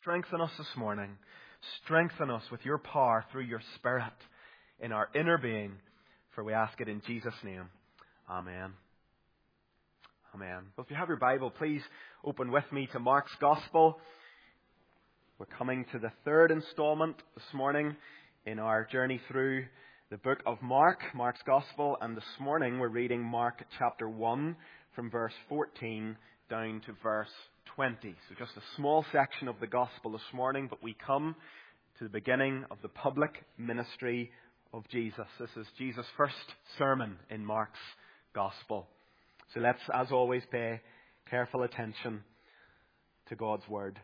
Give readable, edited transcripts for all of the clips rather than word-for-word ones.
strengthen us this morning. Strengthen us with your power through your Spirit in our inner being, for we ask it in Jesus' name. Amen. Amen. Well, if you have your Bible, please open with me to Mark's Gospel. We're coming to the third installment this morning in our journey through the book of Mark, Mark's Gospel, and this morning we're reading Mark chapter 1 from verse 14 down to verse 20. So just a small section of the Gospel this morning, but we come to the beginning of the public ministry of Jesus. This is Jesus' first sermon in Mark's Gospel. So let's, as always, pay careful attention to God's Word.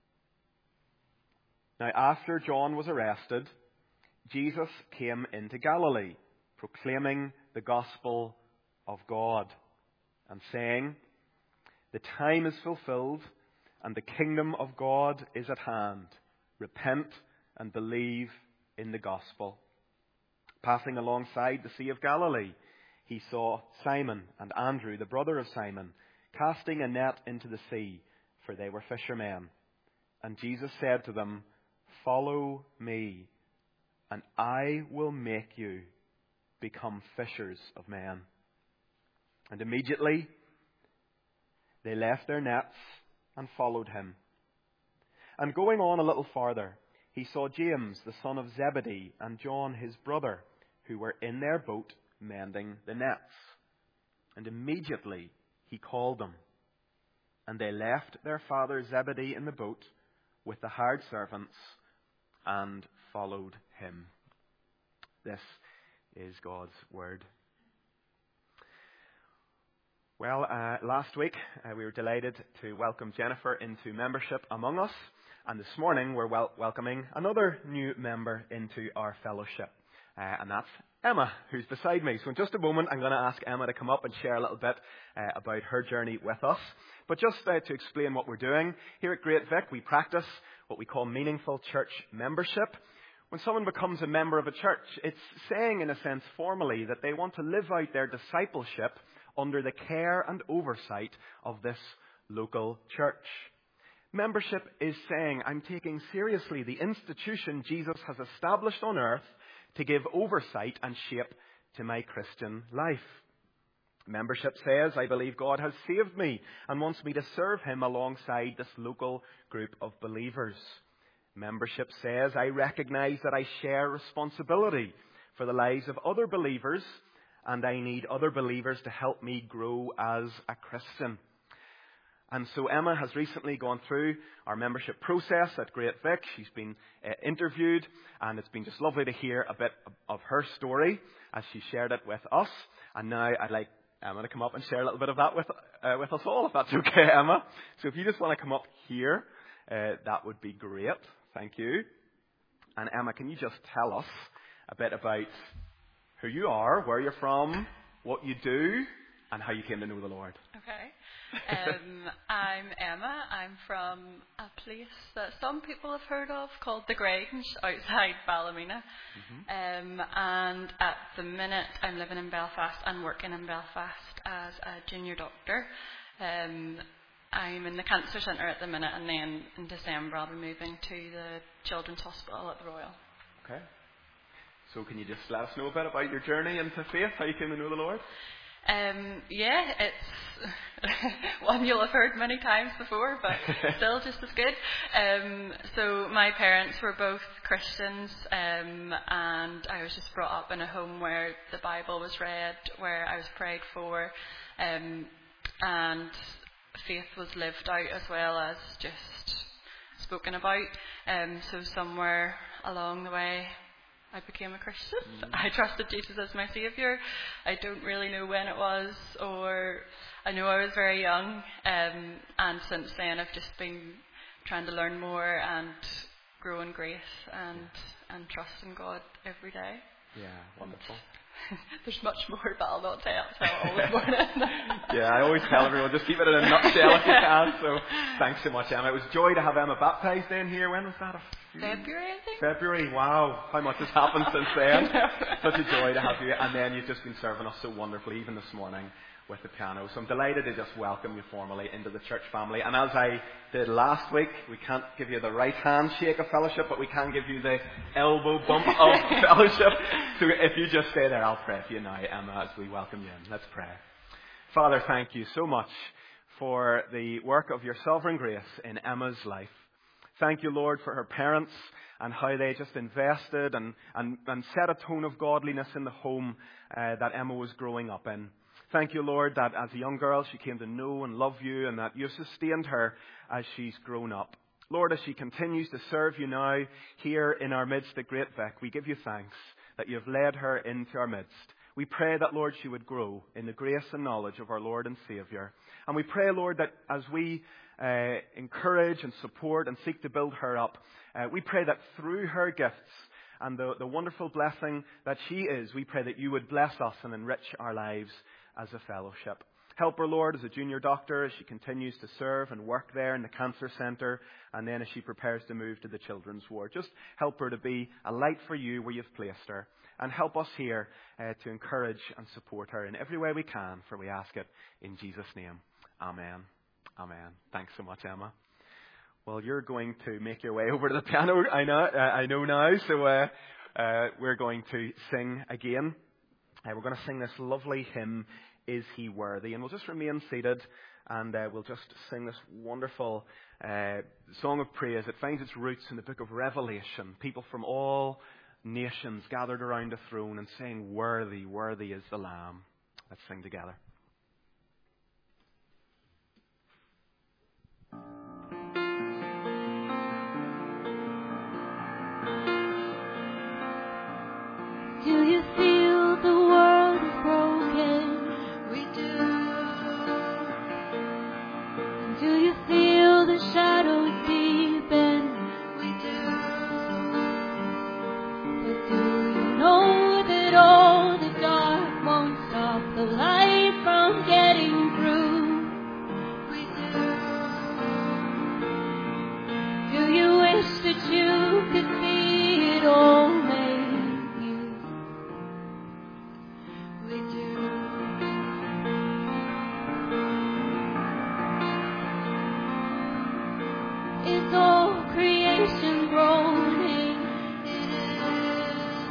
Now, after John was arrested, Jesus came into Galilee, proclaiming the gospel of God and saying, "The time is fulfilled and the kingdom of God is at hand. Repent and believe in the gospel." Passing alongside the Sea of Galilee, he saw Simon and Andrew, the brother of Simon, casting a net into the sea, for they were fishermen. And Jesus said to them, "Follow me, and I will make you become fishers of men." And immediately they left their nets and followed him. And going on a little farther, he saw James, the son of Zebedee, and John, his brother, who were in their boat mending the nets. And immediately he called them. And they left their father Zebedee in the boat with the hired servants and followed him. This is God's Word. Well, last week we were delighted to welcome Jennifer into membership among us. And this morning we're welcoming another new member into our fellowship. And that's Emma, who's beside me. So in just a moment I'm going to ask Emma to come up and share a little bit about her journey with us. But just to explain what we're doing, here at Great Vic we practice what we call meaningful church membership. When someone becomes a member of a church, it's saying in a sense formally that they want to live out their discipleship under the care and oversight of this local church. Membership is saying I'm taking seriously the institution Jesus has established on earth to give oversight and shape to my Christian life. Membership says I believe God has saved me and wants me to serve him alongside this local group of believers. Membership says I recognize that I share responsibility for the lives of other believers and I need other believers to help me grow as a Christian. And so Emma has recently gone through our membership process at Great Vic. She's been interviewed, and it's been just lovely to hear a bit of her story as she shared it with us. And now I'd like Emma to come up and share a little bit of that with us all, if that's okay, Emma. So if you just want to come up here, that would be great. Thank you. And Emma, can you just tell us a bit about who you are, where you're from, what you do, and how you came to know the Lord? Okay. I'm Emma. I'm from a place that some people have heard of called The Grange outside Ballymena. Mm-hmm. And at the minute I'm living in Belfast and working in Belfast as a junior doctor. I'm in the Cancer Centre at the minute, and then in December I'll be moving to the Children's Hospital at the Royal. Okay. So can you just let us know a bit about your journey into faith, how you came to know the Lord? It's one you'll have heard many times before, but still just as good. So my parents were both Christians, and I was just brought up in a home where the Bible was read, where I was prayed for, and faith was lived out as well as just spoken about. So somewhere along the way I became a Christian. I trusted Jesus as my Saviour. I don't really know when it was, or I know I was very young, and since then I've just been trying to learn more and grow in grace and trust in God every day. Yeah, wonderful. There's much more, but I'll not tell all this morning. Yeah, I always tell everyone, just keep it in a nutshell if you can. So thanks so much, Emma. It was a joy to have Emma baptised in here. When was that? February, I think. February, wow. How much has happened since then. Such a joy to have you. And then you've just been serving us so wonderfully, even this morning. with the piano. So I'm delighted to just welcome you formally into the church family. And as I did last week, we can't give you the right handshake of fellowship, but we can give you the elbow bump of fellowship. So if you just stay there, I'll pray for you now, Emma, as we welcome you in. Let's pray. Father, thank you so much for the work of your sovereign grace in Emma's life. Thank you, Lord, for her parents and how they just invested and set a tone of godliness in the home that Emma was growing up in. Thank you, Lord, that as a young girl she came to know and love you, and that you've sustained her as she's grown up. Lord, as she continues to serve you now here in our midst at Great Vic, we give you thanks that you have led her into our midst. We pray that, Lord, she would grow in the grace and knowledge of our Lord and Saviour. And we pray, Lord, that as we encourage and support and seek to build her up, we pray that through her gifts and the wonderful blessing that she is, we pray that you would bless us and enrich our lives as a fellowship. Help her, Lord, as a junior doctor as she continues to serve and work there in the cancer centre, and then as she prepares to move to the children's ward. Just help her to be a light for you where you've placed her. And help us here to encourage and support her in every way we can, for we ask it in Jesus' name. Amen. Amen. Thanks so much, Emma. Well, you're going to make your way over to the piano, I know now, so we're going to sing again. We're going to sing this lovely hymn, Is He Worthy? And we'll just remain seated and we'll just sing this wonderful song of praise. It finds its roots in the book of Revelation. People from all nations gathered around a throne and saying, Worthy, worthy is the Lamb. Let's sing together. Do you feel the world is broken? We do. Do you feel the shadows deepen? We do. But do you know that all the dark won't stop the light from getting through? We do. Do you wish that you could see it all made? Is all creation groaning? It is.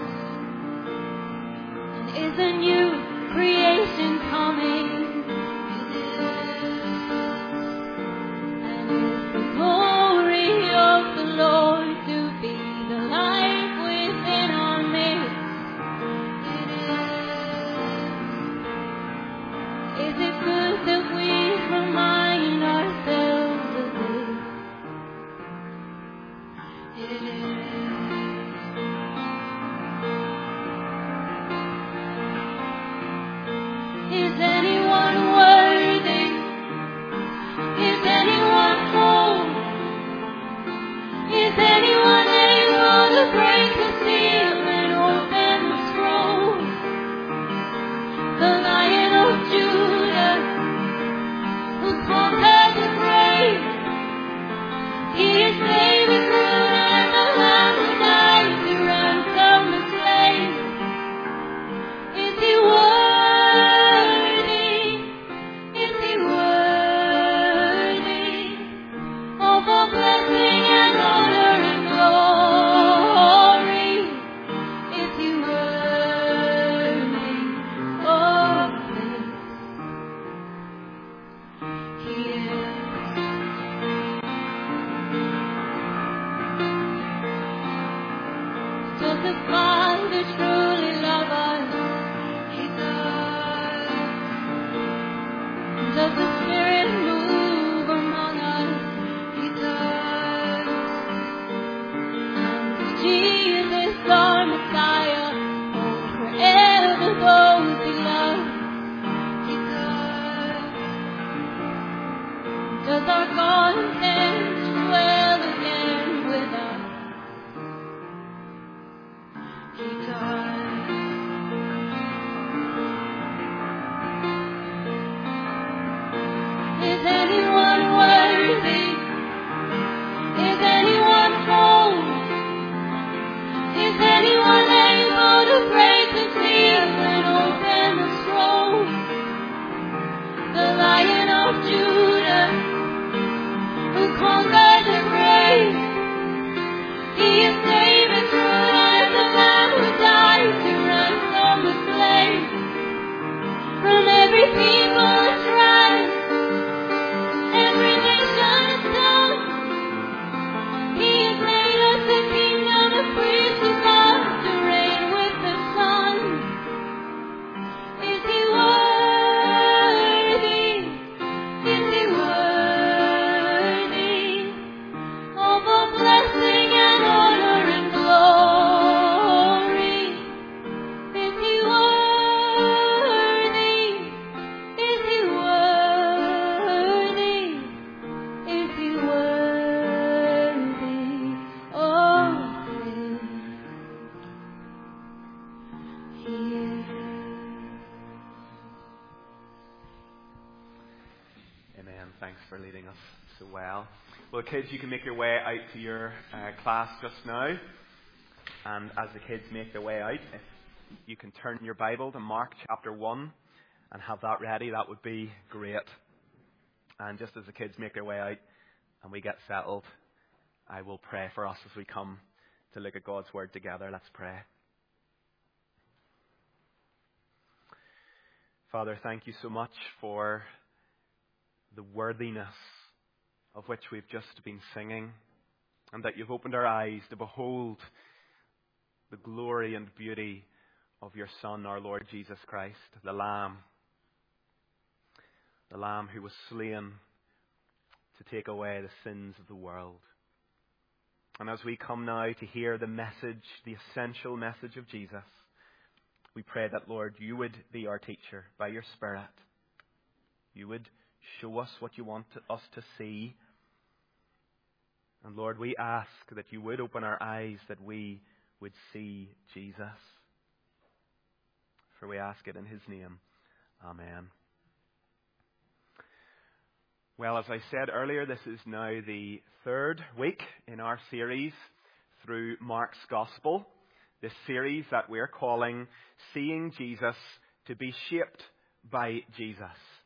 And is a new creation coming? It is. And is the glory of the Lord to be the light within our midst? It is. Is it good that we remind ourselves of this? It is. Is anyone worthy? Is anyone whole? Is anyone able to break the seal and open the scroll? The Lion of Judah, who conquered the grave, he is David's root and the Lamb who died to ransom the slave. Is he worthy? Is he worthy of all blessing and honor and glory? Is he worthy of this? He is. Does the Father truly love us? He does. Does the Spirit move among us? He does. And does Jesus, our Messiah, hold forever those he loves? He does. Does our God intend to dwell again with us? He does. Is anyone worthy? Is anyone whole? us so well. Well, kids, you can make your way out to your class just now. And as the kids make their way out, if you can turn your Bible to Mark chapter 1 and have that ready, that would be great. And just as the kids make their way out and we get settled, I will pray for us as we come to look at God's Word together. Let's pray. Father, thank you so much for the worthiness of which we've just been singing, and that you've opened our eyes to behold the glory and beauty of your Son, our Lord Jesus Christ, the Lamb who was slain to take away the sins of the world. And as we come now to hear the message, the essential message of Jesus, we pray that, Lord, you would be our teacher by your Spirit. You would show us what you want us to see. And Lord, we ask that you would open our eyes that we would see Jesus. For we ask it in his name. Amen. Well, as I said earlier, this is now the third week in our series through Mark's Gospel. This series that we're calling Seeing Jesus to be Shaped by Jesus.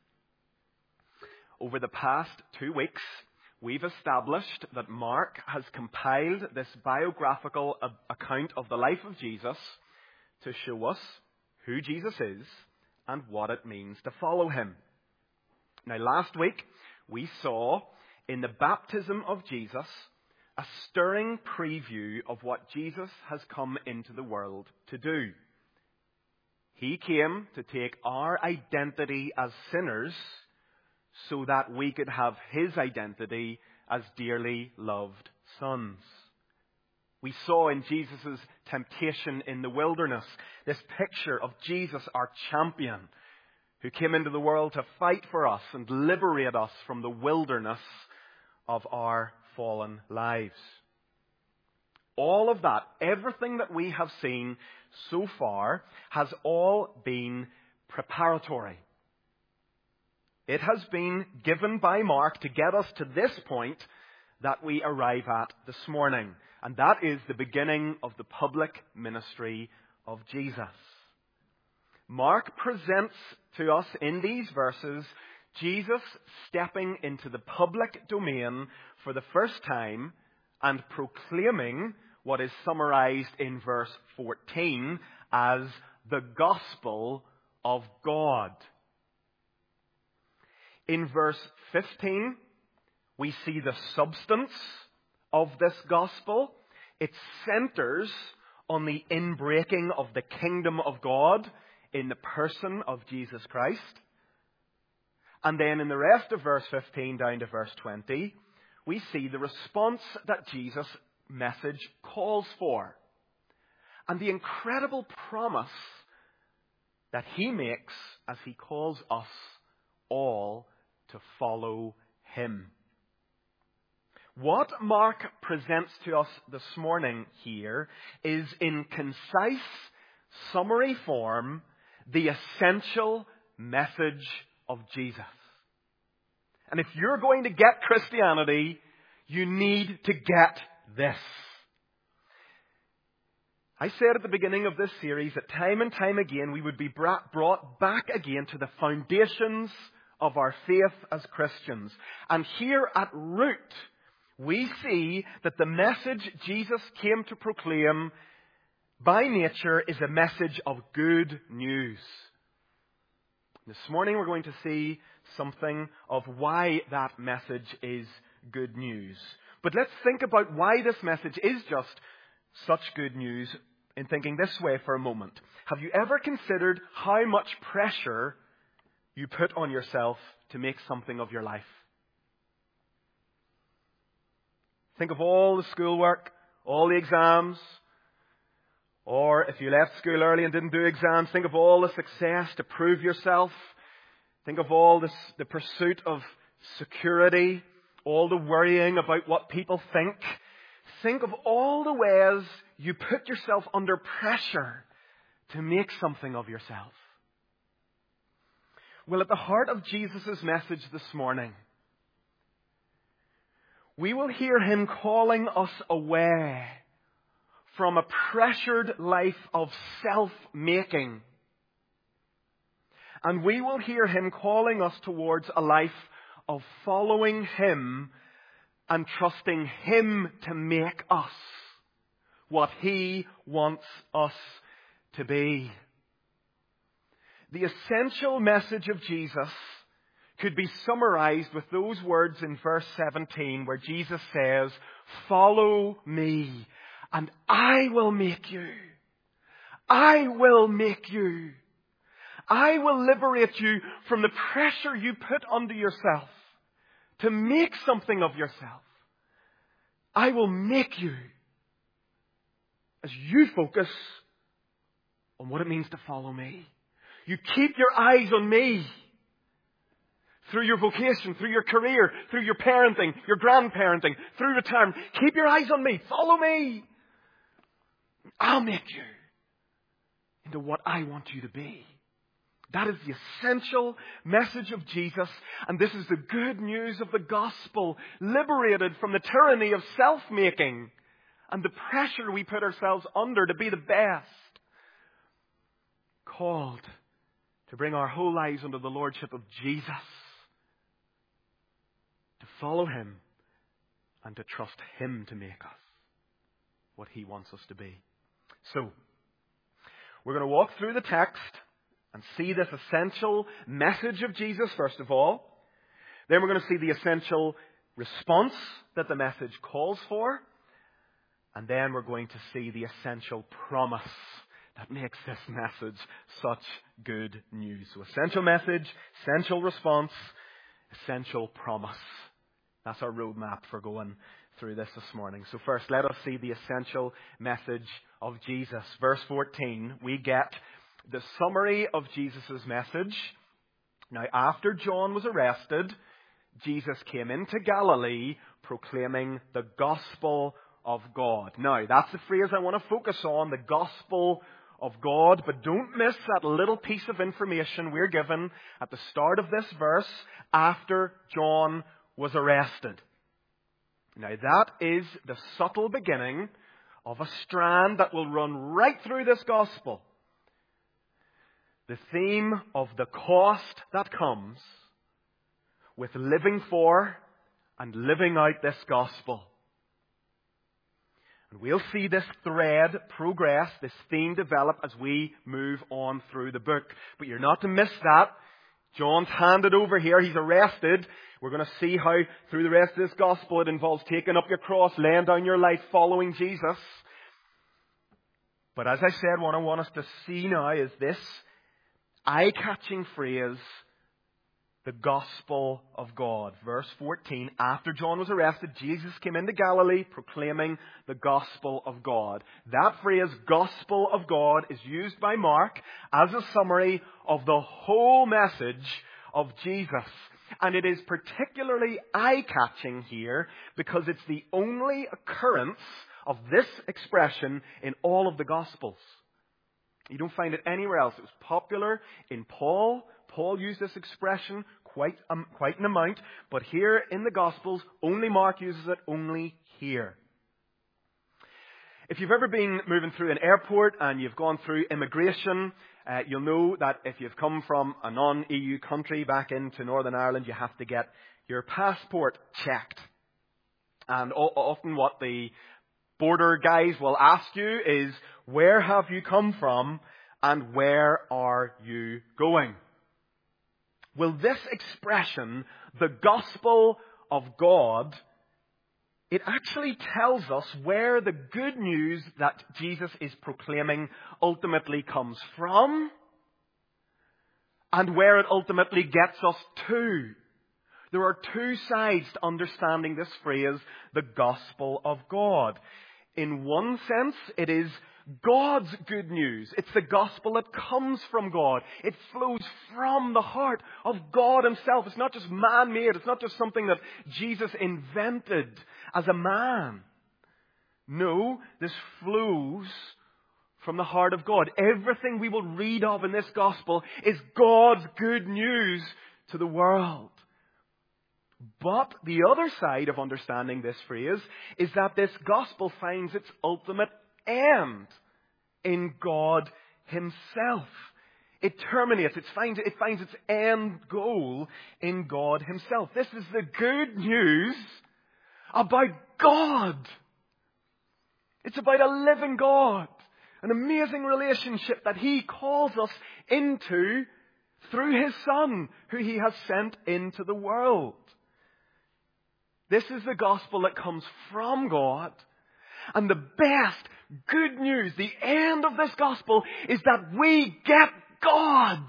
Over the past 2 weeks, we've established that Mark has compiled this biographical account of the life of Jesus to show us who Jesus is and what it means to follow him. Now, last week, we saw in the baptism of Jesus a stirring preview of what Jesus has come into the world to do. He came to take our identity as sinners so that we could have his identity as dearly loved sons. We saw in Jesus' temptation in the wilderness this picture of Jesus, our champion, who came into the world to fight for us and liberate us from the wilderness of our fallen lives. All of that, everything that we have seen so far, has all been preparatory. It has been given by Mark to get us to this point that we arrive at this morning. And that is the beginning of the public ministry of Jesus. Mark presents to us in these verses Jesus stepping into the public domain for the first time and proclaiming what is summarized in verse 14 as the gospel of God. In verse 15, we see the substance of this gospel. It centers on the inbreaking of the kingdom of God in the person of Jesus Christ. And then in the rest of verse 15 down to verse 20, we see the response that Jesus' message calls for. And the incredible promise that he makes as he calls us all to follow him. What Mark presents to us this morning here is in concise summary form the essential message of Jesus. And if you're going to get Christianity, you need to get this. I said at the beginning of this series that time and time again we would be brought back again to the foundations of our faith as Christians. And here at root, we see that the message Jesus came to proclaim by nature is a message of good news. This morning we're going to see something of why that message is good news. But let's think about why this message is just such good news in thinking this way for a moment. Have you ever considered how much pressure you put on yourself to make something of your life? Think of all the schoolwork, all the exams, or if you left school early and didn't do exams, think of all the success to prove yourself. Think of all the pursuit of security, all the worrying about what people think. Think of all the ways you put yourself under pressure to make something of yourself. Well, at the heart of Jesus' message this morning we will hear Him calling us away from a pressured life of self-making. And we will hear Him calling us towards a life of following Him and trusting Him to make us what He wants us to be. The essential message of Jesus could be summarized with those words in verse 17 where Jesus says, "Follow me and I will make you. I will make you. I will liberate you from the pressure you put under yourself to make something of yourself. I will make you as you focus on what it means to follow me. You keep your eyes on me through your vocation, through your career, through your parenting, your grandparenting, through retirement. Keep your eyes on me. Follow me. I'll make you into what I want you to be." That is the essential message of Jesus. And this is the good news of the gospel, liberated from the tyranny of self-making and the pressure we put ourselves under to be the best. Called to bring our whole lives under the lordship of Jesus. To follow Him and to trust Him to make us what He wants us to be. So, we're going to walk through the text and see this essential message of Jesus first of all. Then we're going to see the essential response that the message calls for. And then we're going to see the essential promise that makes this message such good news. So essential message, essential response, essential promise. That's our roadmap for going through this morning. So first, let us see the essential message of Jesus. Verse 14, we get the summary of Jesus' message. Now, after John was arrested, Jesus came into Galilee proclaiming the gospel of God. Now, that's the phrase I want to focus on, the gospel of God. But don't miss that little piece of information we're given at the start of this verse after John was arrested. Now, that is the subtle beginning of a strand that will run right through this gospel. The theme of the cost that comes with living for and living out this gospel. And we'll see this thread progress, this theme develop as we move on through the book. But you're not to miss that. John's handed over here. He's arrested. We're going to see how through the rest of this gospel it involves taking up your cross, laying down your life, following Jesus. But as I said, what I want us to see now is this eye-catching phrase, the gospel of God. Verse 14, after John was arrested, Jesus came into Galilee proclaiming the gospel of God. That phrase, gospel of God, is used by Mark as a summary of the whole message of Jesus. And it is particularly eye-catching here because it's the only occurrence of this expression in all of the Gospels. You don't find it anywhere else. It was popular in Paul. Paul used this expression quite an amount. But here in the Gospels, only Mark uses it, only here. If you've ever been moving through an airport and you've gone through immigration, you'll know that if you've come from a non-EU country back into Northern Ireland, you have to get your passport checked. And often what the border guys will ask you is, where have you come from and where are you going? Well, this expression, the gospel of God, it actually tells us where the good news that Jesus is proclaiming ultimately comes from and where it ultimately gets us to. There are two sides to understanding this phrase, the gospel of God. In one sense, it is God's good news. It's the gospel that comes from God. It flows from the heart of God Himself. It's not just man-made. It's not just something that Jesus invented as a man. No, this flows from the heart of God. Everything we will read of in this gospel is God's good news to the world. But the other side of understanding this phrase is that this gospel finds its ultimate end in God Himself. It terminates, it finds its end goal in God Himself. This is the good news about God. It's about a living God, an amazing relationship that He calls us into through His Son, who He has sent into the world. This is the gospel that comes from God. And the best good news, the end of this gospel, is that we get God.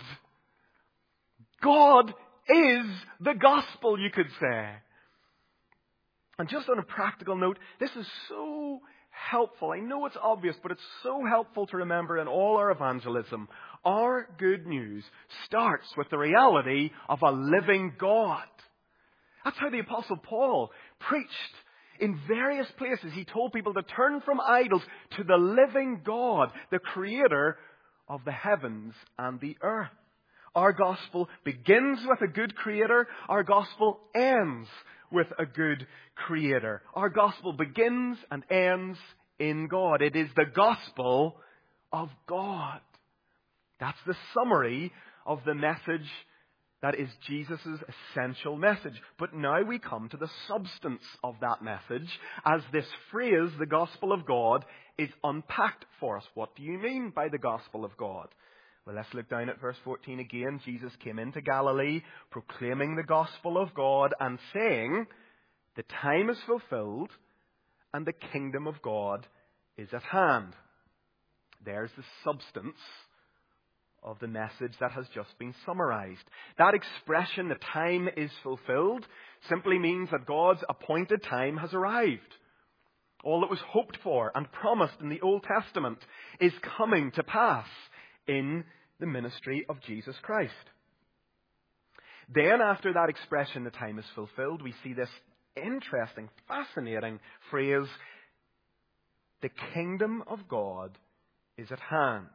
God is the gospel, you could say. And just on a practical note, this is so helpful. I know it's obvious, but it's so helpful to remember in all our evangelism. Our good news starts with the reality of a living God. That's how the Apostle Paul preached in various places. He told people to turn from idols to the living God, the Creator of the heavens and the earth. Our gospel begins with a good Creator. Our gospel ends with a good Creator. Our gospel begins and ends in God. It is the gospel of God. That's the summary of the message that is Jesus' essential message. But now we come to the substance of that message as this phrase, the gospel of God, is unpacked for us. What do you mean by the gospel of God? Well, let's look down at verse 14 again. Jesus came into Galilee, proclaiming the gospel of God and saying, "The time is fulfilled and the kingdom of God is at hand." There's the substance of the message that has just been summarized. That expression, "the time is fulfilled," simply means that God's appointed time has arrived. All that was hoped for and promised in the Old Testament is coming to pass in the ministry of Jesus Christ. Then after that expression, "the time is fulfilled," we see this interesting, fascinating phrase, "the kingdom of God is at hand."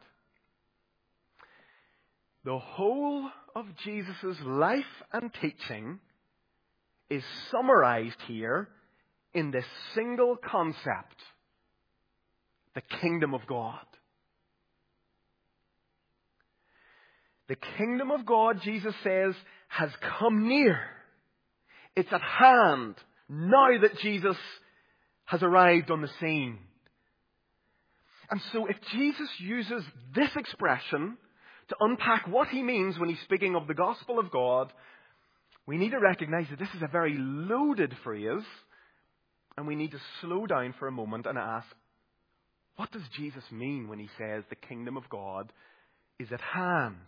The whole of Jesus' life and teaching is summarized here in this single concept, the kingdom of God. The kingdom of God, Jesus says, has come near. It's at hand now that Jesus has arrived on the scene. And so if Jesus uses this expression to unpack what He means when He's speaking of the gospel of God, we need to recognize that this is a very loaded phrase, and we need to slow down for a moment and ask, what does Jesus mean when He says the kingdom of God is at hand?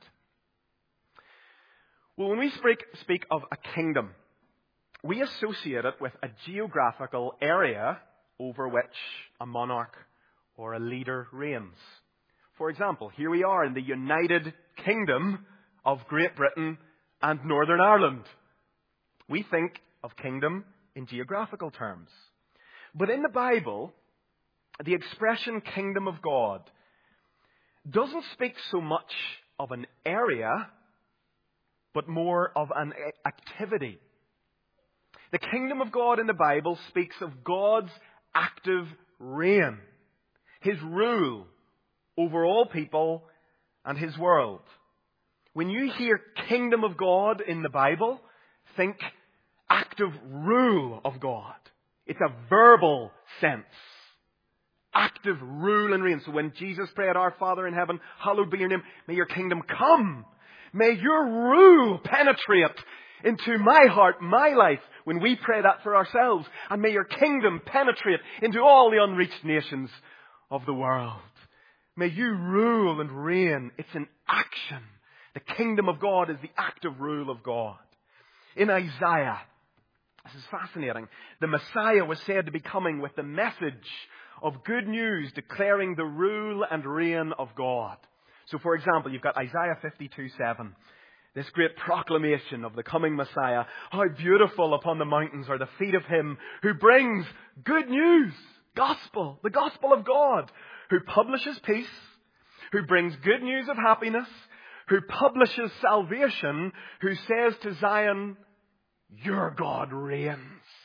Well, when we speak of a kingdom, we associate it with a geographical area over which a monarch or a leader reigns. For example, here we are in the United Kingdom of Great Britain and Northern Ireland. We think of kingdom in geographical terms. But in the Bible, the expression kingdom of God doesn't speak so much of an area, but more of an activity. The kingdom of God in the Bible speaks of God's active reign, His rule over all people and His world. When you hear kingdom of God in the Bible, think active rule of God. It's a verbal sense. Active rule and reign. So when Jesus prayed, "Our Father in heaven, hallowed be your name. May your kingdom come. May your rule penetrate into my heart, my life," when we pray that for ourselves. "And may your kingdom penetrate into all the unreached nations of the world. May you rule and reign." It's an action. The kingdom of God is the active rule of God. In Isaiah, this is fascinating, the Messiah was said to be coming with the message of good news declaring the rule and reign of God. So for example, you've got Isaiah 52:7. This great proclamation of the coming Messiah. "How beautiful upon the mountains are the feet of Him who brings good news." Gospel. The gospel of God. Who publishes peace. Who brings good news of happiness. Who publishes salvation. Who says to Zion, your God reigns.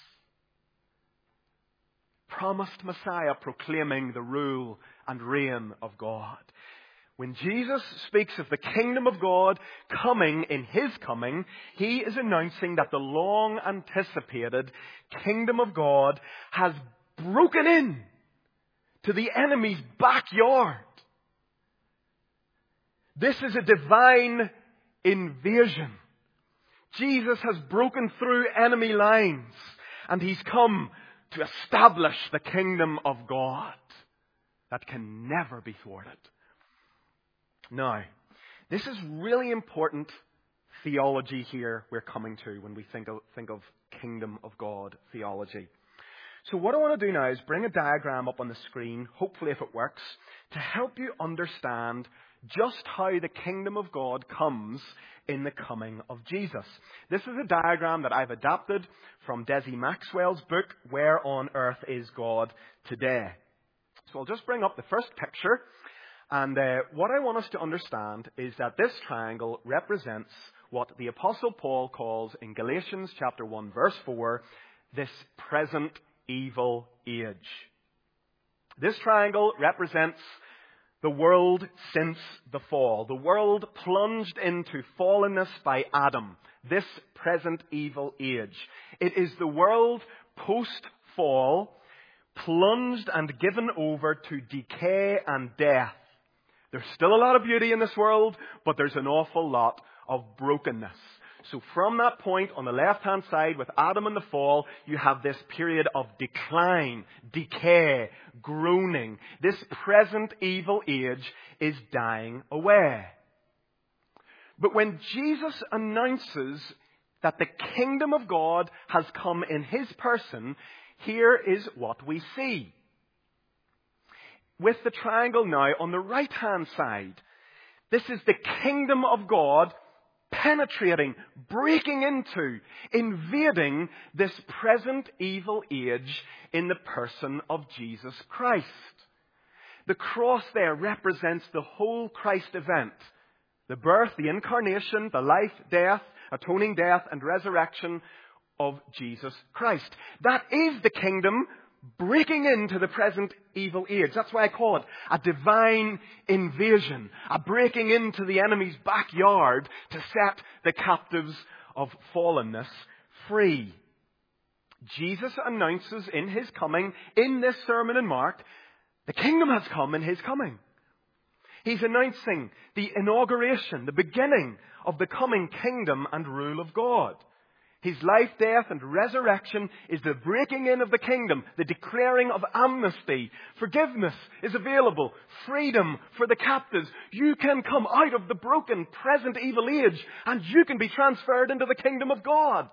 Promised Messiah proclaiming the rule and reign of God. When Jesus speaks of the kingdom of God coming in His coming, He is announcing that the long anticipated kingdom of God has broken in to the enemy's backyard. This is a divine invasion. Jesus has broken through enemy lines and He's come to establish the kingdom of God that can never be thwarted. Now, this is really important theology here we're coming to when we think of kingdom of God theology. So what I want to do now is bring a diagram up on the screen, hopefully if it works, to help you understand just how the kingdom of God comes in the coming of Jesus. This is a diagram that I've adapted from Desi Maxwell's book, Where on Earth is God Today? So I'll just bring up the first picture. And what I want us to understand is that this triangle represents what the Apostle Paul calls in Galatians chapter 1 verse 4, this present evil age. This triangle represents the world since the fall. The world plunged into fallenness by Adam. This present evil age. It is the world post-fall, plunged and given over to decay and death. There's still a lot of beauty in this world, but there's an awful lot of brokenness. So from that point on the left-hand side with Adam and the fall, you have this period of decline, decay, groaning. This present evil age is dying away. But when Jesus announces that the kingdom of God has come in His person, here is what we see. With the triangle now on the right-hand side, this is the kingdom of God penetrating, breaking into, invading this present evil age in the person of Jesus Christ. The cross there represents the whole Christ event. The birth, the incarnation, the life, death, atoning death and resurrection of Jesus Christ. That is the kingdom breaking into the present evil age. That's why I call it a divine invasion. A breaking into the enemy's backyard to set the captives of fallenness free. Jesus announces in His coming, in this sermon in Mark, the kingdom has come in His coming. He's announcing the inauguration, the beginning of the coming kingdom and rule of God. His life, death, and resurrection is the breaking in of the kingdom, the declaring of amnesty. Forgiveness is available. Freedom for the captives. You can come out of the broken present evil age and you can be transferred into the kingdom of God.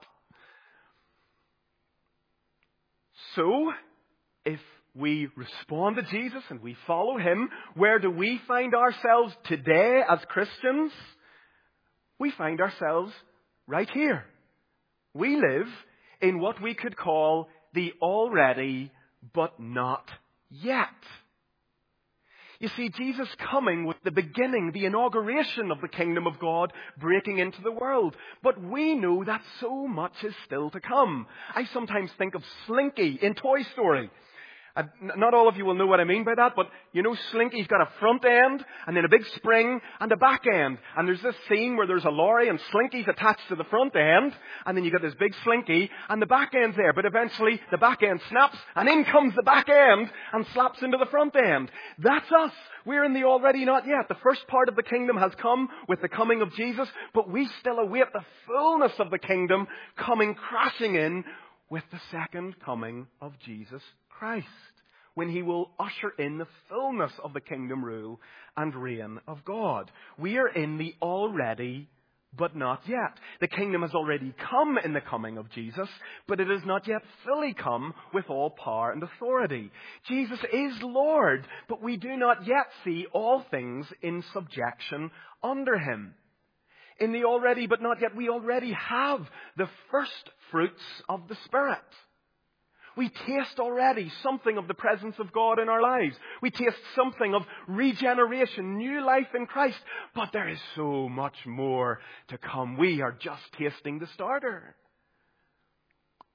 So, if we respond to Jesus and we follow Him, where do we find ourselves today as Christians? We find ourselves right here. We live in what we could call the already but not yet. You see, Jesus coming with the beginning, the inauguration of the kingdom of God breaking into the world. But we know that so much is still to come. I sometimes think of Slinky in Toy Story. Not all of you will know what I mean by that, but you know Slinky's got a front end and then a big spring and a back end. And there's this scene where there's a lorry and Slinky's attached to the front end and then you got this big Slinky and the back end's there. But eventually the back end snaps and in comes the back end and slaps into the front end. That's us. We're in the already not yet. The first part of the kingdom has come with the coming of Jesus, but we still await the fullness of the kingdom coming crashing in with the second coming of Jesus Christ, when He will usher in the fullness of the kingdom rule and reign of God. We are in the already but not yet. The kingdom has already come in the coming of Jesus, but it has not yet fully come with all power and authority. Jesus is Lord, but we do not yet see all things in subjection under Him. In the already but not yet, we already have the first fruits of the Spirit. We taste already something of the presence of God in our lives. We taste something of regeneration, new life in Christ. But there is so much more to come. We are just tasting the starter.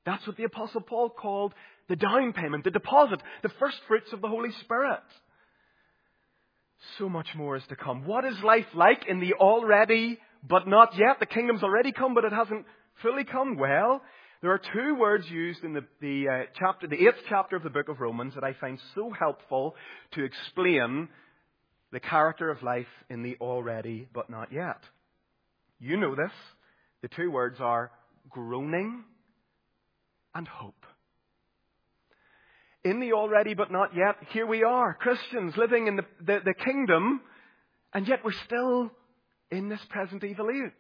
That's what the Apostle Paul called the down payment, the deposit, the first fruits of the Holy Spirit. So much more is to come. What is life like in the already but not yet? The kingdom's already come, but it hasn't fully come. Well, there are two words used in the 8th chapter of the book of Romans that I find so helpful to explain the character of life in the already but not yet. You know this. The two words are groaning and hope. In the already but not yet, here we are, Christians living in the kingdom, and yet we're still in this present evil age.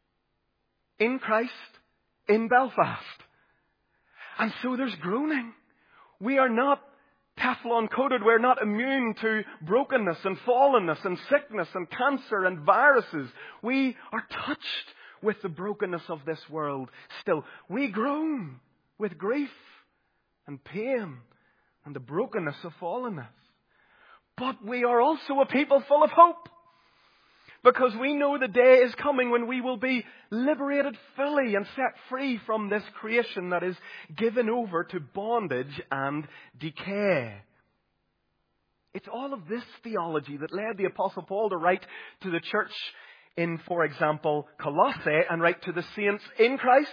In Christ, in Belfast. And so there's groaning. We are not Teflon coated. We're not immune to brokenness and fallenness and sickness and cancer and viruses. We are touched with the brokenness of this world still. We groan with grief and pain and the brokenness of fallenness. But we are also a people full of hope. Because we know the day is coming when we will be liberated fully and set free from this creation that is given over to bondage and decay. It's all of this theology that led the Apostle Paul to write to the church in, for example, Colossae, and write to the saints in Christ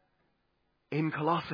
in Colossae.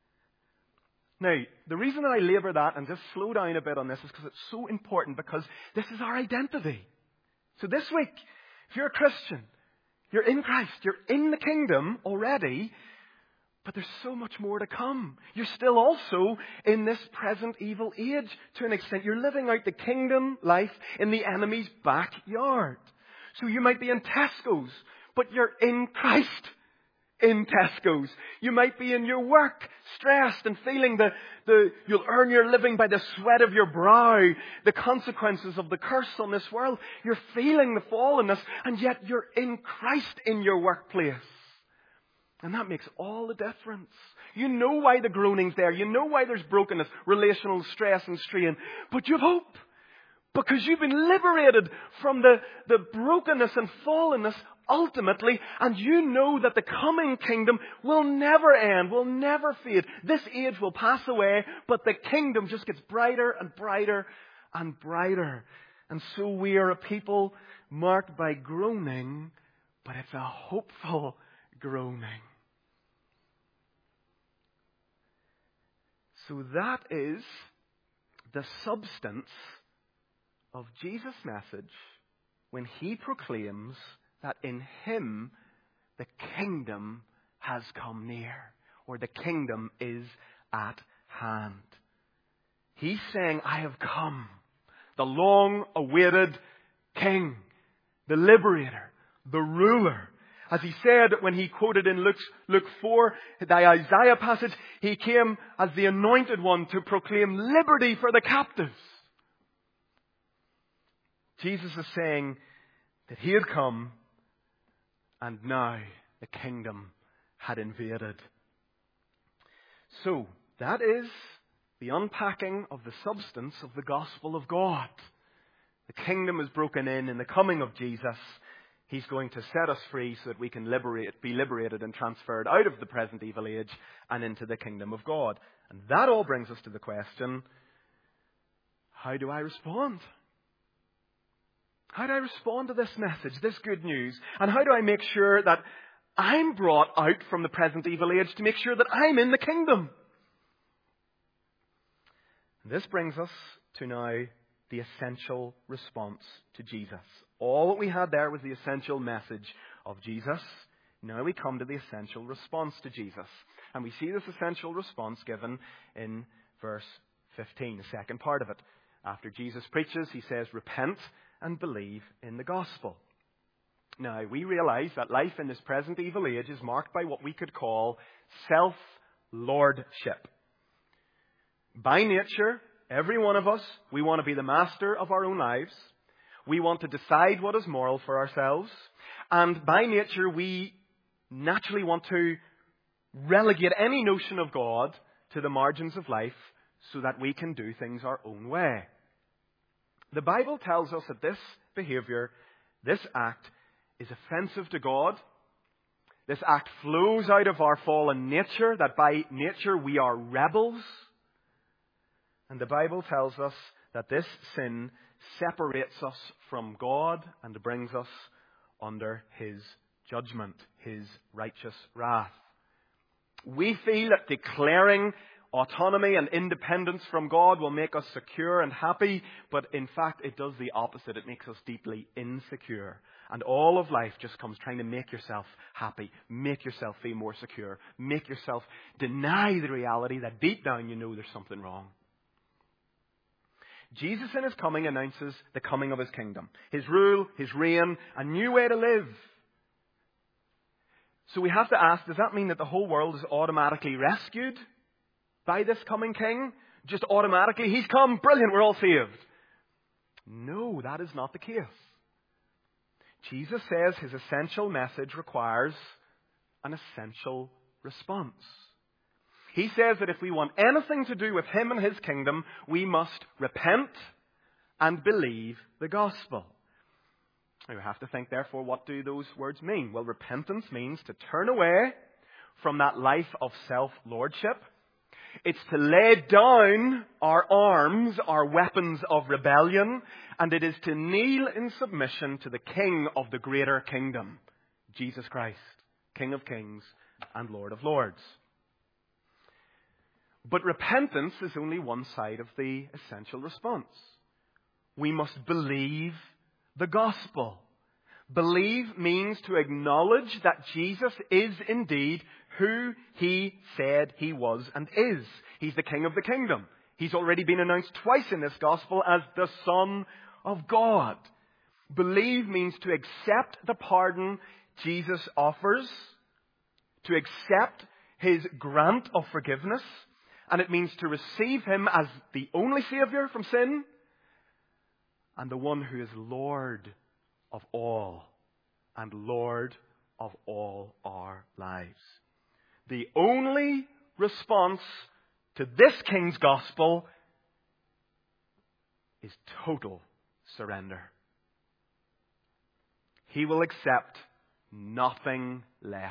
Now, the reason that I labour that and just slow down a bit on this is because it's so important, because this is our identity. So this week, if you're a Christian, you're in Christ, you're in the kingdom already, but there's so much more to come. You're still also in this present evil age to an extent. You're living out the kingdom life in the enemy's backyard. So you might be in Tesco's, but you're in Christ in Tesco's. You might be in your work, stressed and feeling you'll earn your living by the sweat of your brow, the consequences of the curse on this world. You're feeling the fallenness, and yet you're in Christ in your workplace. And that makes all the difference. You know why the groaning's there. You know why there's brokenness, relational stress and strain. But you have hope. Because you've been liberated from the brokenness and fallenness ultimately, and you know that the coming kingdom will never end, will never fade. This age will pass away, but the kingdom just gets brighter and brighter and brighter. And so we are a people marked by groaning, but it's a hopeful groaning. So that is the substance of Jesus' message when he proclaims that in him the kingdom has come near, or the kingdom is at hand. He's saying, I have come, the long-awaited King, the liberator, the ruler. As he said when he quoted in Luke 4, the Isaiah passage, he came as the anointed one to proclaim liberty for the captives. Jesus is saying that he had come, and now the kingdom had invaded. So, that is the unpacking of the substance of the gospel of God. The kingdom is broken in the coming of Jesus. He's going to set us free so that we can be liberated and transferred out of the present evil age and into the kingdom of God. And that all brings us to the question, how do I respond? How do I respond to this message, this good news? And how do I make sure that I'm brought out from the present evil age to make sure that I'm in the kingdom? This brings us to now the essential response to Jesus. All that we had there was the essential message of Jesus. Now we come to the essential response to Jesus. And we see this essential response given in verse 15, the second part of it. After Jesus preaches, he says, repent and believe in the gospel. Now, we realize that life in this present evil age is marked by what we could call self-lordship. By nature, every one of us, we want to be the master of our own lives. We want to decide what is moral for ourselves. And by nature, we naturally want to relegate any notion of God to the margins of life so that we can do things our own way. The Bible tells us that this behavior, this act, is offensive to God, This act flows out of our fallen nature, that by nature we are rebels. And the Bible tells us that this sin separates us from God and brings us under His judgment, His righteous wrath. We feel that declaring autonomy and independence from God will make us secure and happy, but in fact it does the opposite. It makes us deeply insecure. And all of life just comes trying to make yourself happy, make yourself feel more secure, make yourself deny the reality that deep down you know there's something wrong. Jesus in His coming announces the coming of His kingdom, His rule, His reign, a new way to live. So we have to ask, does that mean that the whole world is automatically rescued by this coming king? Just automatically, He's come, brilliant, we're all saved. No, that is not the case. Jesus says His essential message requires an essential response. He says that if we want anything to do with Him and His kingdom, we must repent and believe the gospel. Now we have to think, therefore, what do those words mean? Well, repentance means to turn away from that life of self-lordship. It's to lay down our arms, our weapons of rebellion, and it is to kneel in submission to the King of the greater kingdom, Jesus Christ, King of kings and Lord of lords. But repentance is only one side of the essential response. We must believe the gospel. Believe means to acknowledge that Jesus is indeed who He said He was and is. He's the King of the kingdom. He's already been announced twice in this gospel as the Son of God. Believe means to accept the pardon Jesus offers, to accept His grant of forgiveness, and it means to receive Him as the only Saviour from sin and the one who is Lord of all and Lord of all our lives. The only response to this King's gospel is total surrender. He will accept nothing less.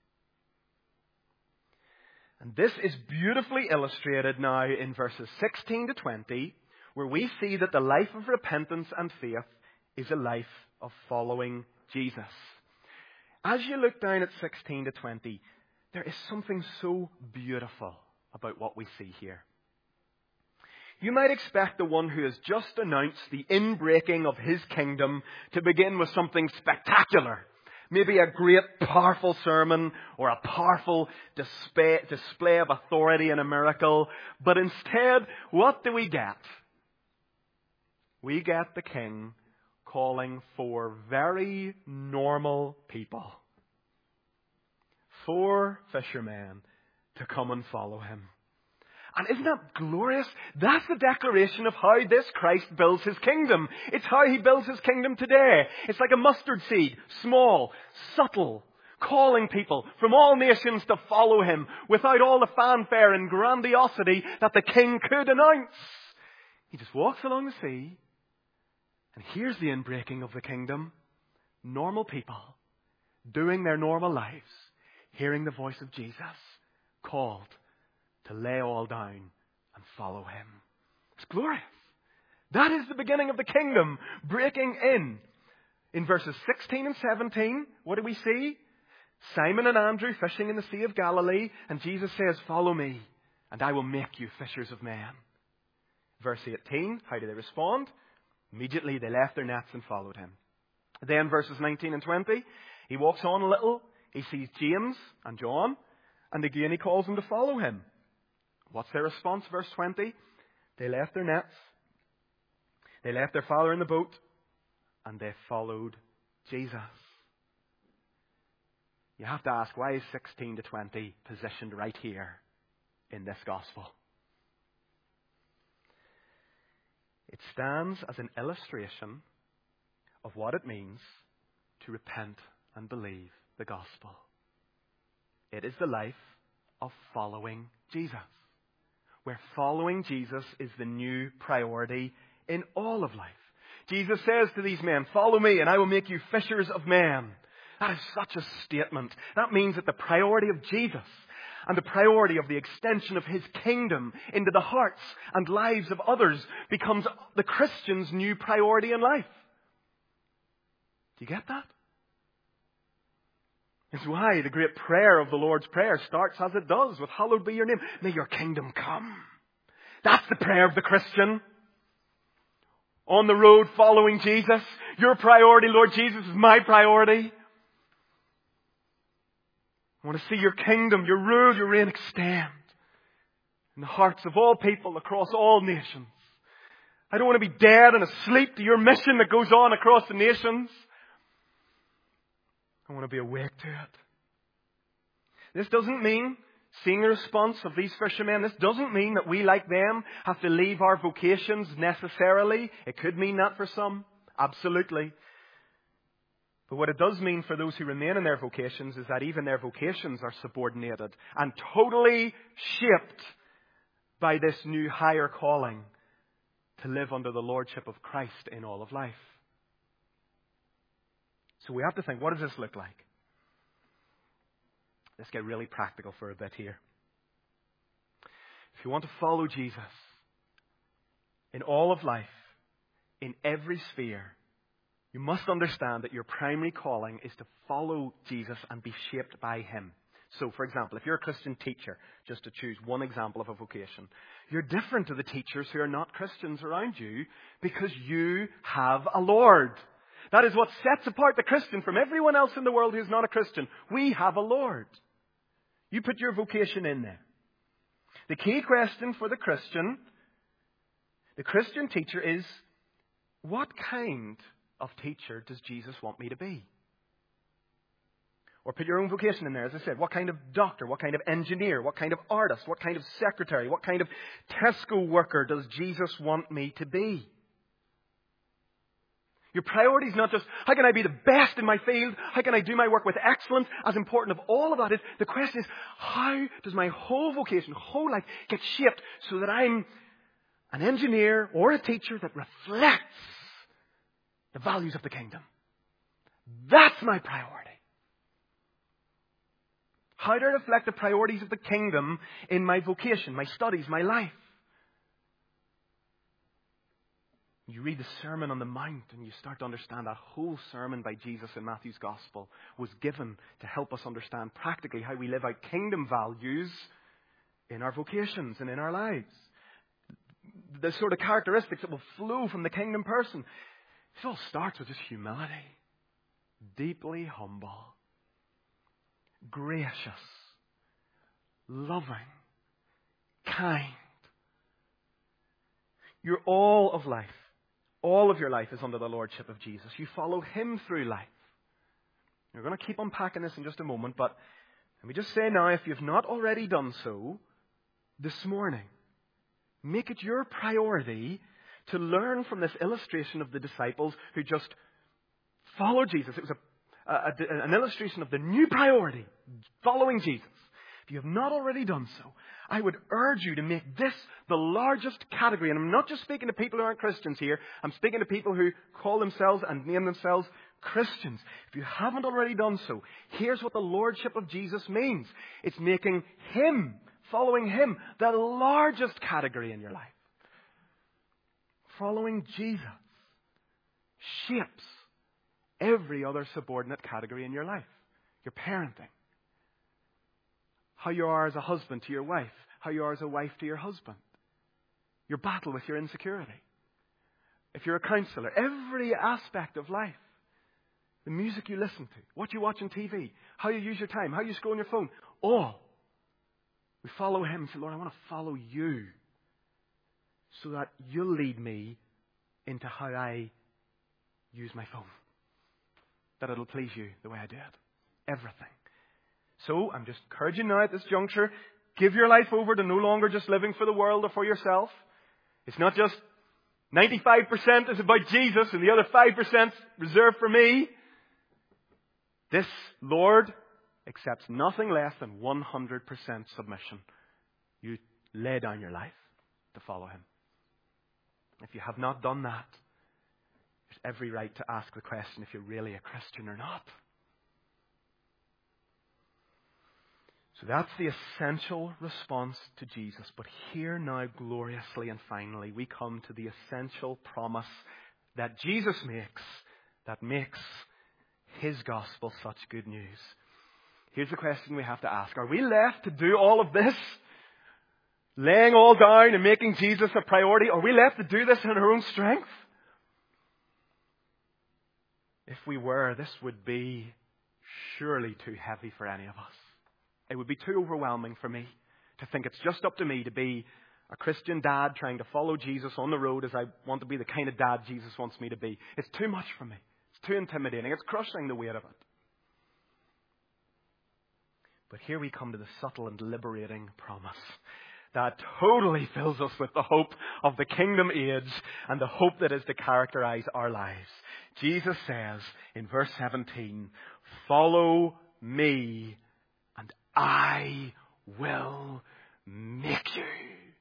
And this is beautifully illustrated now in verses 16 to 20, where we see that the life of repentance and faith is a life of following Jesus. As you look down at 16 to 20, there is something so beautiful about what we see here. You might expect the one who has just announced the inbreaking of His kingdom to begin with something spectacular. Maybe a great, powerful sermon or a powerful display of authority and a miracle. But instead, what do we get? We get the King calling for very normal people, 4 fishermen, to come and follow Him. And isn't that glorious? That's the declaration of how this Christ builds His kingdom. It's how He builds His kingdom today. It's like a mustard seed, small, subtle, calling people from all nations to follow Him without all the fanfare and grandiosity that the King could announce. He just walks along the sea, and here's the inbreaking of the kingdom. Normal people doing their normal lives, hearing the voice of Jesus, called to lay all down and follow Him. It's glorious. That is the beginning of the kingdom breaking in. In verses 16 and 17, what do we see? Simon and Andrew fishing in the Sea of Galilee, and Jesus says, "Follow me, and I will make you fishers of men." Verse 18, how do they respond? Immediately they left their nets and followed Him. Then verses 19 and 20, He walks on a little, He sees James and John, and again He calls them to follow Him. What's their response? Verse 20. They left their nets. They left their father in the boat. And they followed Jesus. You have to ask, why is 16 to 20 positioned right here in this gospel? It stands as an illustration of what it means to repent and believe the gospel. It is the life of following Jesus, where following Jesus is the new priority in all of life. Jesus says to these men, "Follow me and I will make you fishers of men." That is such a statement. That means that the priority of Jesus and the priority of the extension of His kingdom into the hearts and lives of others becomes the Christian's new priority in life. Do you get that? It's why the great prayer of the Lord's Prayer starts as it does, with hallowed be your name. May your kingdom come. That's the prayer of the Christian. On the road following Jesus. Your priority, Lord Jesus, is my priority. I want to see your kingdom, your rule, your reign extend in the hearts of all people across all nations. I don't want to be dead and asleep to your mission that goes on across the nations. I want to be awake to it. This doesn't mean, seeing the response of these fishermen, this doesn't mean that we, like them, have to leave our vocations necessarily. It could mean that for some. Absolutely. But what it does mean for those who remain in their vocations is that even their vocations are subordinated and totally shaped by this new higher calling to live under the lordship of Christ in all of life. So we have to think, what does this look like? Let's get really practical for a bit here. If you want to follow Jesus in all of life, in every sphere, you must understand that your primary calling is to follow Jesus and be shaped by Him. So, for example, if you're a Christian teacher, just to choose one example of a vocation, you're different to the teachers who are not Christians around you because you have a Lord. That is what sets apart the Christian from everyone else in the world who's not a Christian. We have a Lord. You put your vocation in there. The key question for the Christian teacher is, what kind of teacher does Jesus want me to be? Or put your own vocation in there, as I said. What kind of doctor? What kind of engineer? What kind of artist? What kind of secretary? What kind of Tesco worker does Jesus want me to be? Your priority is not just, how can I be the best in my field? How can I do my work with excellence? As important of all of that is, the question is, how does my whole vocation, whole life get shaped so that I'm an engineer or a teacher that reflects the values of the kingdom? That's my priority. How do I reflect the priorities of the kingdom in my vocation, my studies, my life? You read the Sermon on the Mount and you start to understand that whole sermon by Jesus in Matthew's Gospel was given to help us understand practically how we live out kingdom values in our vocations and in our lives. The sort of characteristics that will flow from the kingdom person. It all starts with just humility. Deeply humble. Gracious. Loving. Kind. Your all of life. All of your life is under the lordship of Jesus. You follow Him through life. We're going to keep unpacking this in just a moment, but let me just say now, if you've not already done so, this morning, make it your priority to learn from this illustration of the disciples who just followed Jesus. It was an illustration of the new priority, following Jesus. If you have not already done so, I would urge you to make this the largest category. And I'm not just speaking to people who aren't Christians here. I'm speaking to people who call themselves and name themselves Christians. If you haven't already done so, here's what the lordship of Jesus means. It's making Him, following Him, the largest category in your life. Following Jesus shapes every other subordinate category in your life. Your parenting. How you are as a husband to your wife. How you are as a wife to your husband. Your battle with your insecurity. If you're a counselor, every aspect of life. The music you listen to. What you watch on TV. How you use your time. How you scroll on your phone. All. We follow Him and say, Lord, I want to follow You. So that You'll lead me into how I use my phone. That it'll please You the way I do it. Everything. So, I'm just encouraging now at this juncture, give your life over to no longer just living for the world or for yourself. It's not just 95% is about Jesus and the other 5% reserved for me. This Lord accepts nothing less than 100% submission. You lay down your life to follow Him. If you have not done that, there's every right to ask the question if you're really a Christian or not. So that's the essential response to Jesus. But here now, gloriously and finally, we come to the essential promise that Jesus makes that makes His gospel such good news. Here's the question we have to ask. Are we left to do all of this? Laying all down and making Jesus a priority? Are we left to do this in our own strength? If we were, this would be surely too heavy for any of us. It would be too overwhelming for me to think it's just up to me to be a Christian dad trying to follow Jesus on the road as I want to be the kind of dad Jesus wants me to be. It's too much for me. It's too intimidating. It's crushing the weight of it. But here we come to the subtle and liberating promise that totally fills us with the hope of the kingdom age and the hope that is to characterize our lives. Jesus says in verse 17, "Follow me and I will make you."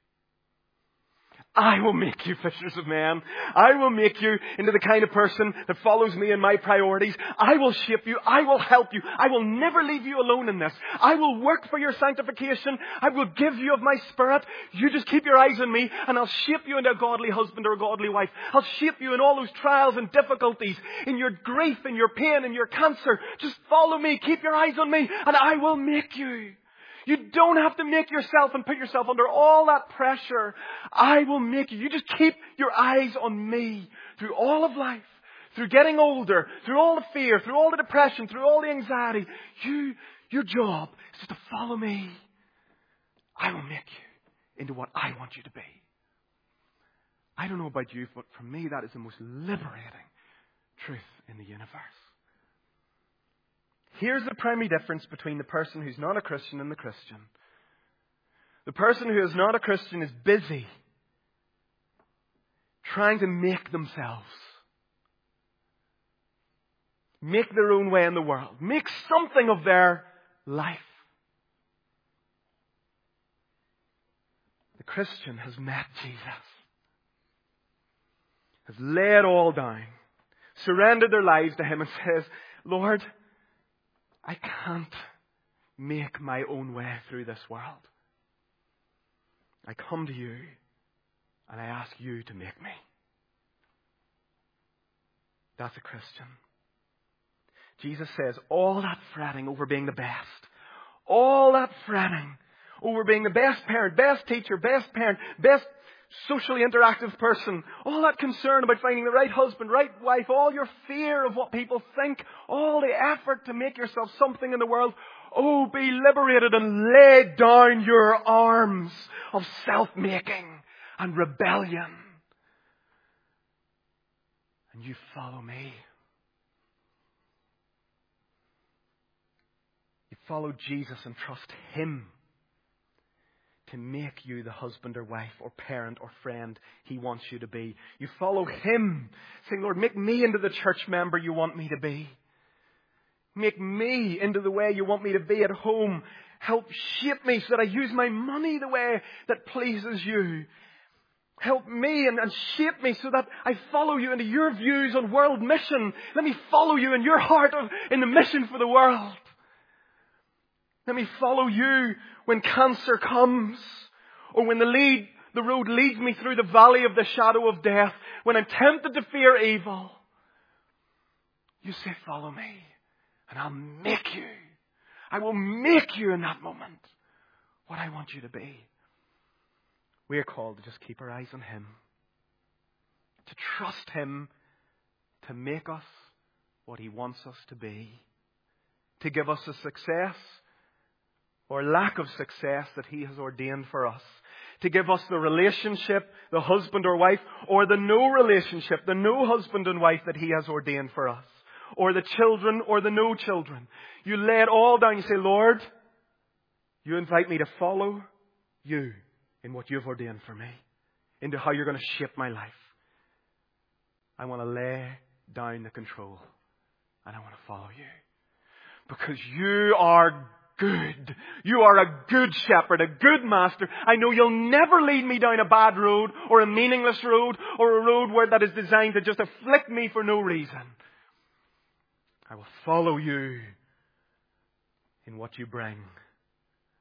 I will make you fishers of men. I will make you into the kind of person that follows me in my priorities. I will shape you. I will help you. I will never leave you alone in this. I will work for your sanctification. I will give you of my Spirit. You just keep your eyes on me and I'll shape you into a godly husband or a godly wife. I'll shape you in all those trials and difficulties, in your grief, in your pain, in your cancer. Just follow me. Keep your eyes on me and I will make you. You don't have to make yourself and put yourself under all that pressure. I will make you. You just keep your eyes on me through all of life, through getting older, through all the fear, through all the depression, through all the anxiety. Your job is just to follow me. I will make you into what I want you to be. I don't know about you, but for me that is the most liberating truth in the universe. Here's the primary difference between the person who's not a Christian and the Christian. The person who is not a Christian is busy trying to make themselves, make their own way in the world, make something of their life. The Christian has met Jesus, has laid all down, surrendered their lives to Him and says, "Lord, I can't make my own way through this world. I come to you and I ask you to make me." That's a Christian. Jesus says all that fretting over being the best, all that fretting over being the best parent, best teacher, best parent, best socially interactive person, all that concern about finding the right husband, right wife, all your fear of what people think, all the effort to make yourself something in the world, oh, be liberated and lay down your arms of self-making and rebellion. And you follow me. You follow Jesus and trust Him to make you the husband or wife or parent or friend He wants you to be. You follow Him, saying, "Lord, make me into the church member you want me to be. Make me into the way you want me to be at home. Help shape me so that I use my money the way that pleases you. Help me and shape me so that I follow you into your views on world mission. Let me follow you in your heart in the mission for the world. Let me follow you when cancer comes, or when the road leads me through the valley of the shadow of death, when I'm tempted to fear evil. You say, follow me, and I'll make you. I will make you in that moment what I want you to be." We are called to just keep our eyes on Him, to trust Him to make us what He wants us to be, to give us the success or lack of success that He has ordained for us, to give us the relationship, the husband or wife, or the no relationship, the no husband and wife that He has ordained for us, or the children or the no children. You lay it all down. You say, "Lord, you invite me to follow you in what you've ordained for me, into how you're going to shape my life. I want to lay down the control and I want to follow you. Because you are good. You are a good shepherd, a good master. I know you'll never lead me down a bad road or a meaningless road or a road that is designed to just afflict me for no reason. I will follow you in what you bring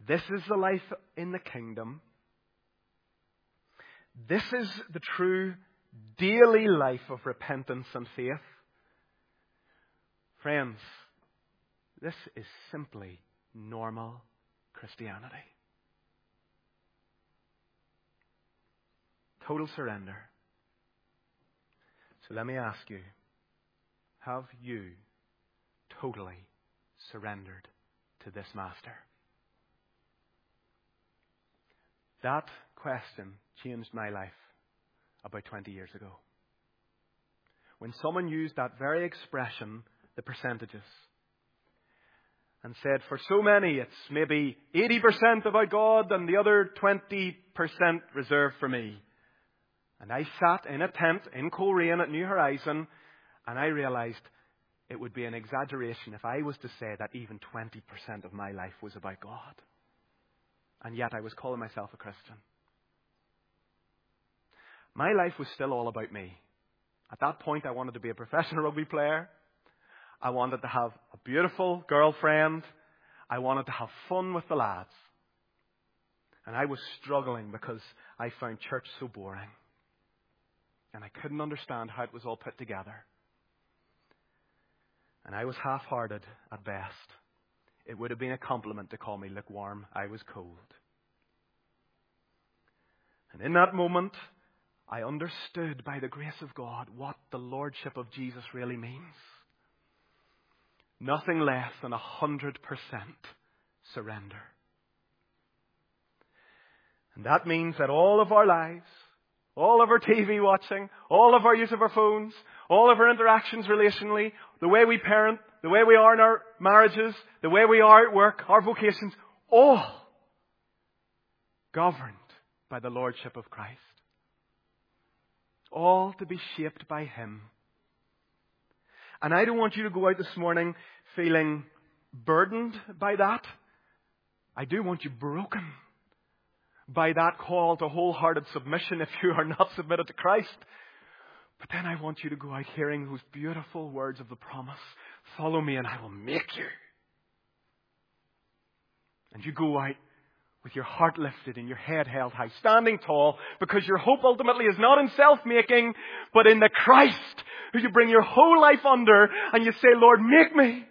This is the life in the kingdom. This is the true daily life of repentance and faith. Friends, this is simply normal Christianity. Total surrender. So let me ask you, have you totally surrendered to this Master? That question changed my life about 20 years ago. When someone used that very expression, the percentages, and said, for so many, it's maybe 80% about God and the other 20% reserved for me. And I sat in a tent in Coleraine at New Horizon, and I realized it would be an exaggeration if I was to say that even 20% of my life was about God. And yet I was calling myself a Christian. My life was still all about me. At that point, I wanted to be a professional rugby player. I wanted to have a beautiful girlfriend. I wanted to have fun with the lads. And I was struggling because I found church so boring. And I couldn't understand how it was all put together. And I was half-hearted at best. It would have been a compliment to call me lukewarm. I was cold. And in that moment, I understood by the grace of God what the Lordship of Jesus really means. Nothing less than 100% surrender. And that means that all of our lives, all of our TV watching, all of our use of our phones, all of our interactions relationally, the way we parent, the way we are in our marriages, the way we are at work, our vocations, all governed by the Lordship of Christ. All to be shaped by Him. And I don't want you to go out this morning feeling burdened by that. I do want you broken by that call to wholehearted submission if you are not submitted to Christ. But then I want you to go out hearing those beautiful words of the promise. Follow me and I will make you. And you go out with your heart lifted and your head held high, standing tall, because your hope ultimately is not in self-making, but in the Christ, who you bring your whole life under, and you say, Lord, make me.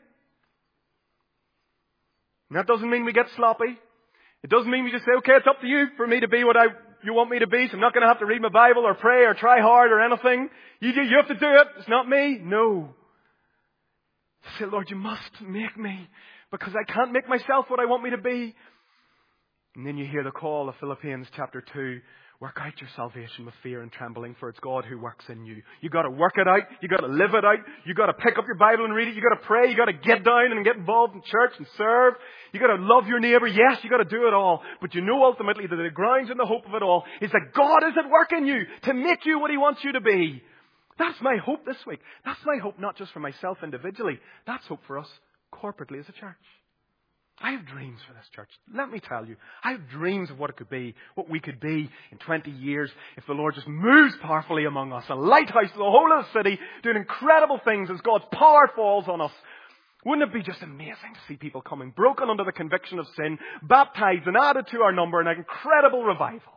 And that doesn't mean we get sloppy. It doesn't mean we just say, okay, it's up to you for me to be what you want me to be, so I'm not going to have to read my Bible or pray or try hard or anything. You have to do it. It's not me. No. Say, Lord, you must make me, because I can't make myself what I want me to be. And then you hear the call of Philippians chapter 2. Work out your salvation with fear and trembling, for it's God who works in you. You got to work it out. You got to live it out. You got to pick up your Bible and read it. You got to pray. You got to get down and get involved in church and serve. You got to love your neighbour. Yes, you got to do it all. But you know ultimately that the grounds and the hope of it all is that God is at work in you to make you what He wants you to be. That's my hope this week. That's my hope not just for myself individually. That's hope for us corporately as a church. I have dreams for this church. Let me tell you, I have dreams of what it could be, what we could be in 20 years if the Lord just moves powerfully among us. A lighthouse to the whole of the city, doing incredible things as God's power falls on us. Wouldn't it be just amazing to see people coming broken under the conviction of sin, baptized and added to our number in an incredible revival?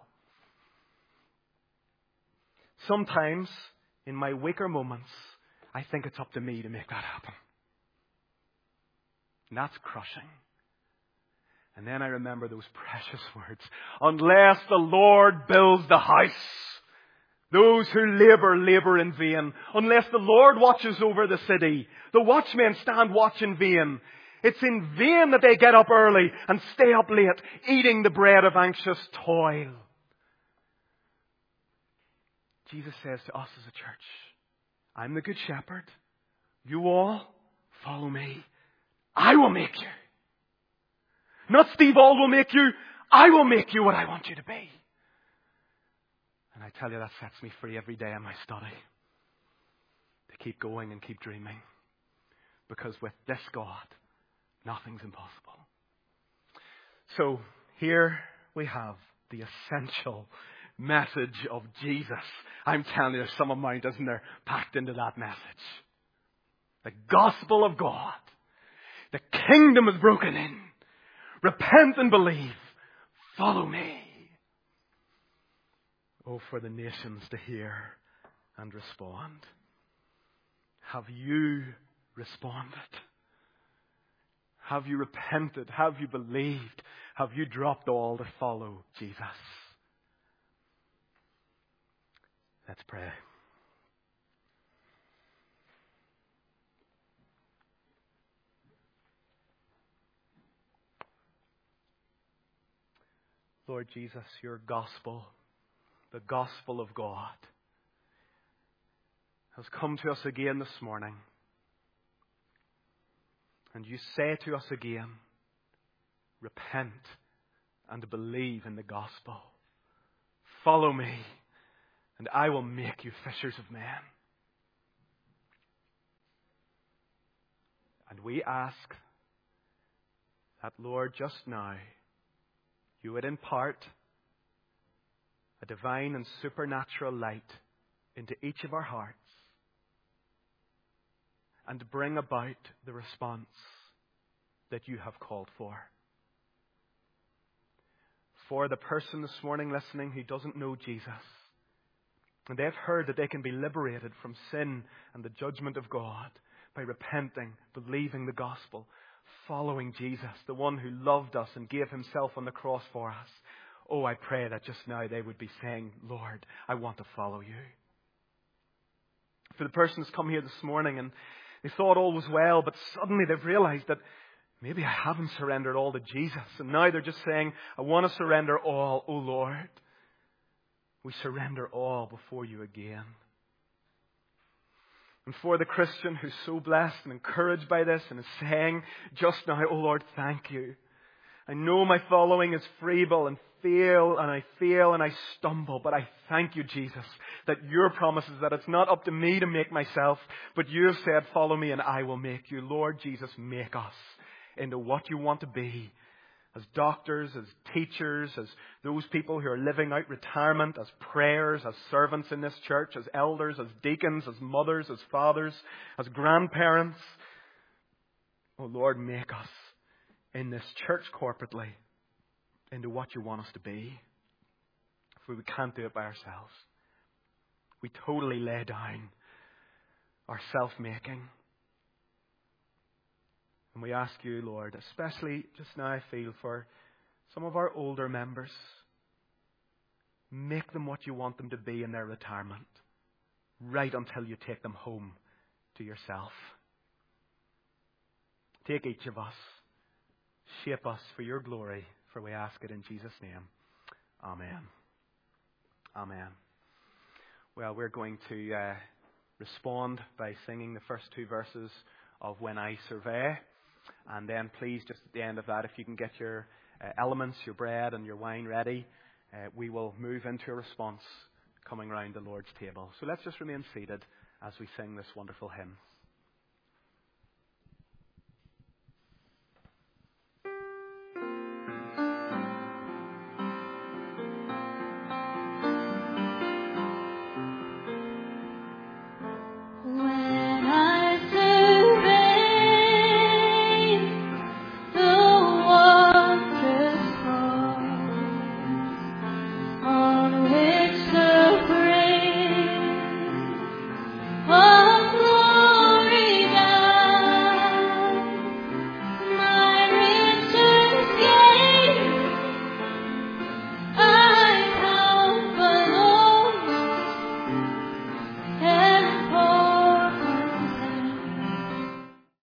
Sometimes, in my weaker moments, I think it's up to me to make that happen. And that's crushing. And then I remember those precious words. Unless the Lord builds the house, those who labour in vain. Unless the Lord watches over the city, the watchmen stand watch in vain. It's in vain that they get up early and stay up late, eating the bread of anxious toil. Jesus says to us as a church, I'm the good shepherd. You all follow me. I will make you. Not Steve Auld will make you. I will make you what I want you to be. And I tell you, that sets me free every day in my study. To keep going and keep dreaming. Because with this God, nothing's impossible. So here we have the essential message of Jesus. I'm telling you, there's some amount, isn't there, packed into that message. The gospel of God. The kingdom is broken in. Repent and believe. Follow me. Oh, for the nations to hear and respond. Have you responded? Have you repented? Have you believed? Have you dropped all to follow Jesus? Let's pray. Lord Jesus, your gospel, the gospel of God, has come to us again this morning. And you say to us again, repent and believe in the gospel. Follow me, and I will make you fishers of men. And we ask that, Lord, just now, you would impart a divine and supernatural light into each of our hearts and bring about the response that you have called for. For the person this morning listening who doesn't know Jesus, and they've heard that they can be liberated from sin and the judgment of God by repenting, believing the gospel, following Jesus, the one who loved us and gave himself on the cross for us. Oh, I pray that just now they would be saying, Lord, I want to follow you. For the person who's come here this morning and they thought all was well, but suddenly they've realized that maybe I haven't surrendered all to Jesus. And now they're just saying, I want to surrender all, oh Lord. We surrender all before you again. And for the Christian who's so blessed and encouraged by this and is saying just now, oh Lord, thank you. I know my following is feeble and I fail and I stumble, but I thank you, Jesus, that your promise is that it's not up to me to make myself, but you have said, follow me and I will make you. Lord Jesus, make us into what you want to be. As doctors, as teachers, as those people who are living out retirement, as prayers, as servants in this church, as elders, as deacons, as mothers, as fathers, as grandparents. Oh Lord, make us in this church corporately into what you want us to be. For we can't do it by ourselves. We totally lay down our self-making. And we ask you, Lord, especially just now I feel for some of our older members, make them what you want them to be in their retirement, right until you take them home to yourself. Take each of us, shape us for your glory, for we ask it in Jesus' name. Amen. Amen. Well, we're going to respond by singing the first two verses of When I Survey. And then please, just at the end of that, if you can get your elements, your bread and your wine ready, we will move into a response coming round the Lord's table. So let's just remain seated as we sing this wonderful hymn.